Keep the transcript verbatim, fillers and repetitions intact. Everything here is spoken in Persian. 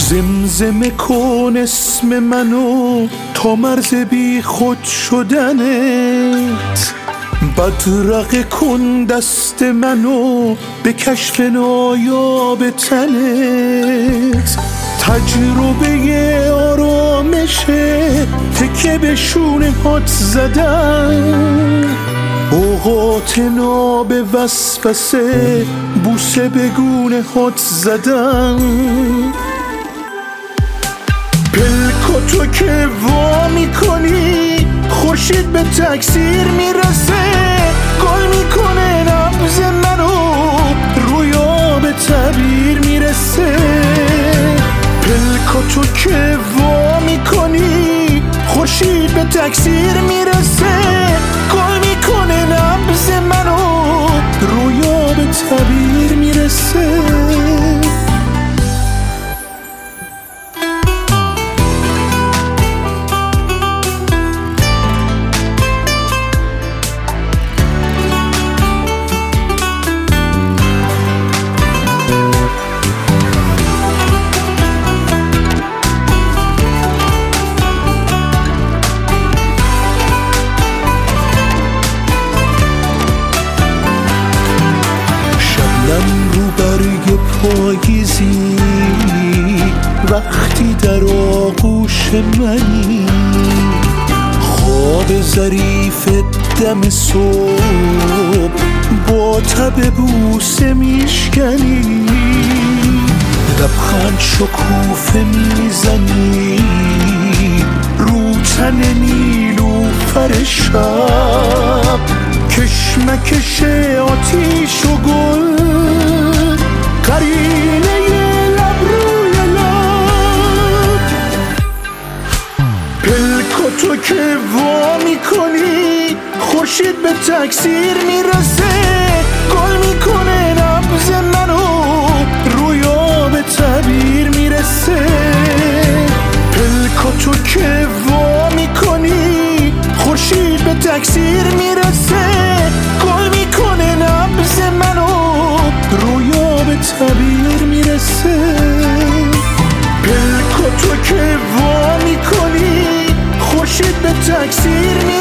زمزمه کن اسم منو تا مرز بی خود شدنت، بدرقه کن دست منو به کشف نایاب تنت. تجربه آرامشه تکه به شونه هات زدن، اوقات ناب وسوسه بوسه به گونه هات زدن. پلکو تو که وا میکنی خورشید به تکثیر میرسه، گل میکنه نبض منو رویا به تعبیر میرسه. پلکو تو که وا میکنی خورشید به تکثیر میرسه، گل میکنه نبض منو رویا به تعبیر میرسه. پاییزی وقتی در آغوش منی، خواب ظریف دم صبح با تب بوسه میشکنی، لبخند شکوفه میزنی رو تن نیلوفر شب، کشمکش آتیش و گل قرینه لب روی لب. پلکو تو که وا میکنی خورشید به تکثیر میرسه، گل میکنه نبض منو رویا به تعبیر میرسه. پلکو تو که وا میکنی خورشید به تکثیر میرسه، گل میکنه نبض منو رویا به تعبیر میرسه. پلکو تو که وا میکنی خورشید به تکثیر میرسه،